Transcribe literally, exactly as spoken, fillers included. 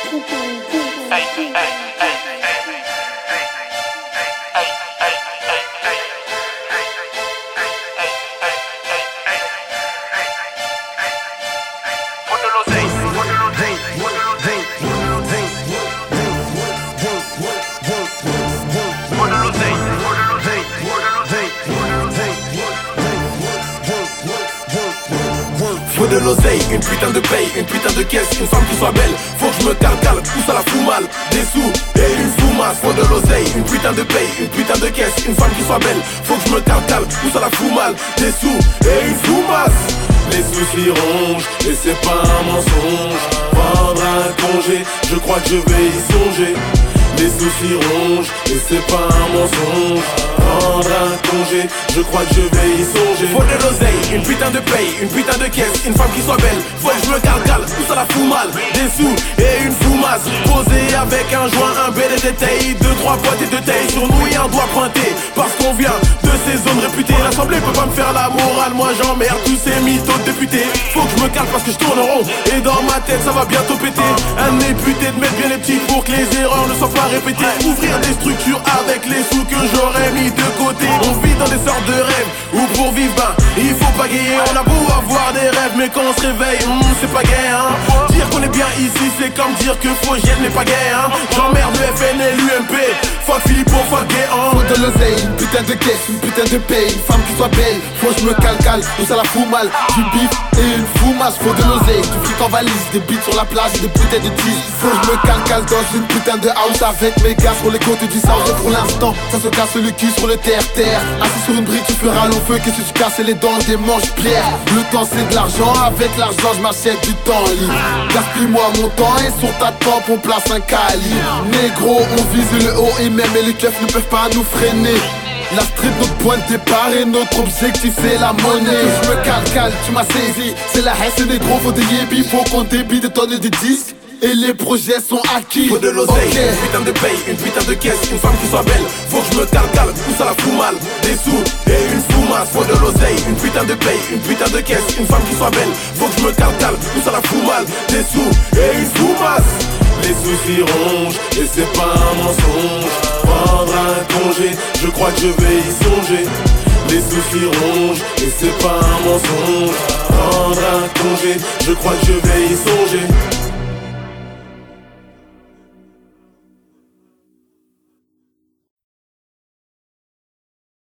Hey, hey, hey, faut de l'oseille, une putain de paye, une putain de caisse, une femme qui soit belle. Faut que je me calcale, où ça la fout mal. Des sous et une foumasse. Faut de l'oseille, une putain de paye, une putain de caisse, une femme qui soit belle. Faut que je me calcale, où ça la fout mal. Des sous et une foumasse. Les soucis rongent et c'est pas un mensonge. Prendre un congé, je crois que je vais y songer. Les soucis rongent et c'est pas un mensonge. Prendre un congé, je crois que je vais y songer. Faut de l'oseille, une putain de paye, une putain de caisse, une femme qui soit belle. Faut que je me calcale, où ça la fout mal. Des sous et une foumasse. Posé avec un joint, un B D T I, deux, trois boîtes et de taille. Sur nous et un doigt pointé, parce qu'on vient de ces zones réputées. L'assemblée peut pas me faire la morale, moi j'emmerde tous ces mythos de députés. Faut que je me calme parce que je tourne rond, et dans ma tête ça va bientôt péter. Un député de mettre bien les petits pour que les erreurs ne soient pas répétées. Ouvrir des structures avec les sous que j'aurais mis de côté. On vit dans des sortes de rêves, où pour vivre ben, il faut pagayer. On a beau avoir des rêves, mais quand on se réveille, hmm, c'est pas gay hein. Dire qu'on est bien ici, c'est comme dire que Fogiel n'est pas gay hein. J'emmerde le F N et l'U M P, fuck Philippot, fuck gay hein. Faut de l'oseille, une putain de caisse, une putain de paye, une femme qui soit belle. Faut que je me calcale, où ça la fout mal. Du bif et une foumasse. Faut de l'oseille, du fric en valise, des beats sur la plage et des bouteilles de tease. Faut que je me calcale dans une putain de house avec mes gars sur les côtes du South. Et pour l'instant, ça se casse le cul sur le terre-terre. Assis sur une brique, tu feras long feu. Qu'est-ce que tu casses les dents des manches-pierres. Le temps c'est de l'argent, avec l'argent je m'achète du temps libre. Gaspille-moi mon temps et sur ta tempe on place un calibre. Négro, on vise le haut et même les keufs ne peuvent pas nous freiner. La street, notre point de départ et notre objectif c'est la monnaie. Je me calcale, tu m'as saisi. C'est la haine, c'est négro, faut des yébis. Faut qu'on débite des tonnes et des disques. Et les projets sont acquis. Faut de l'oseille, okay. Une putain de paye, une putain de caisse, une femme qui soit belle. Faut que je me calcale, où ça la fout mal. Des sous et une foumasse. Faut de l'oseille, une putain de paye, une putain de caisse, une femme qui soit belle. Faut que je me calcale, où ça la fout mal. Des sous et une foumasse. Les soucis rongent et c'est pas un mensonge. Prendre un congé, je crois que je vais y songer. Les soucis rongent et c'est pas un mensonge. Prendre un congé, je crois que je vais y songer.